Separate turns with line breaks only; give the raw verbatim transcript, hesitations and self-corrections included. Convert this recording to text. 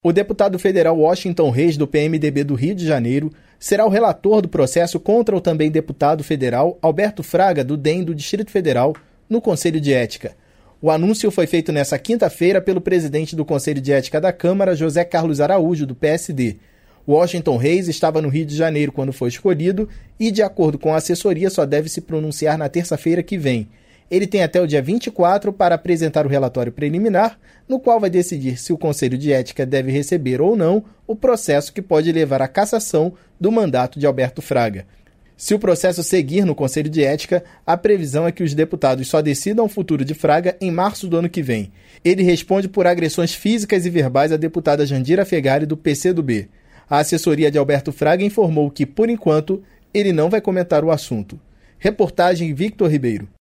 O deputado federal Washington Reis, do P M D B do Rio de Janeiro, será o relator do processo contra o também deputado federal Alberto Fraga, do D E M do Distrito Federal, no Conselho de Ética. O anúncio foi feito nesta quinta-feira pelo presidente do Conselho de Ética da Câmara, José Carlos Araújo, do P S D. Washington Reis estava no Rio de Janeiro quando foi escolhido e, de acordo com a assessoria, só deve se pronunciar na terça-feira que vem. Ele tem até o dia vinte e quatro para apresentar o relatório preliminar, no qual vai decidir se o Conselho de Ética deve receber ou não o processo que pode levar à cassação do mandato de Alberto Fraga. Se o processo seguir no Conselho de Ética, a previsão é que os deputados só decidam o futuro de Fraga em março do ano que vem. Ele responde por agressões físicas e verbais à deputada Jandira Fegari, do P C do B. A assessoria de Alberto Fraga informou que, por enquanto, ele não vai comentar o assunto. Reportagem Victor Ribeiro.